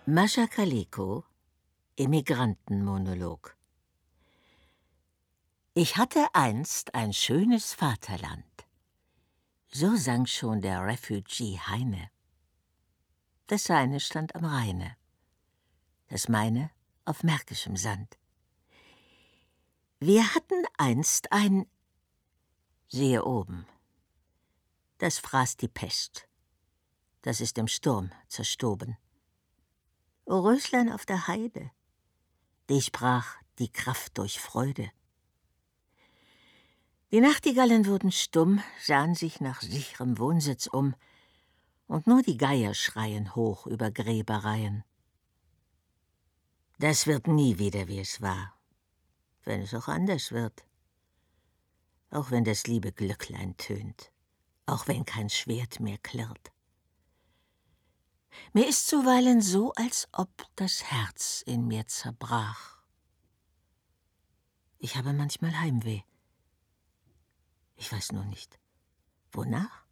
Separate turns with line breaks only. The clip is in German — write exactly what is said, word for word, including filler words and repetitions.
Mascha Kaleko, Emigrantenmonolog. Ich hatte einst ein schönes Vaterland. So sang schon der Refugee Heine. Das seine stand am Rheine, das meine auf märkischem Sand. Wir hatten einst ein, siehe oben, das fraß die Pest, das ist im Sturm zerstoben. O Röslein auf der Heide, die sprach die Kraft durch Freude. Die Nachtigallen wurden stumm, sahen sich nach sicherem Wohnsitz um, und nur die Geier schreien hoch über Gräbereien. Das wird nie wieder, wie es war, wenn es auch anders wird. Auch wenn das liebe Glöcklein tönt, auch wenn kein Schwert mehr klirrt. Mir ist zuweilen so, als ob das Herz in mir zerbrach. Ich habe manchmal Heimweh. Ich weiß nur nicht, wonach?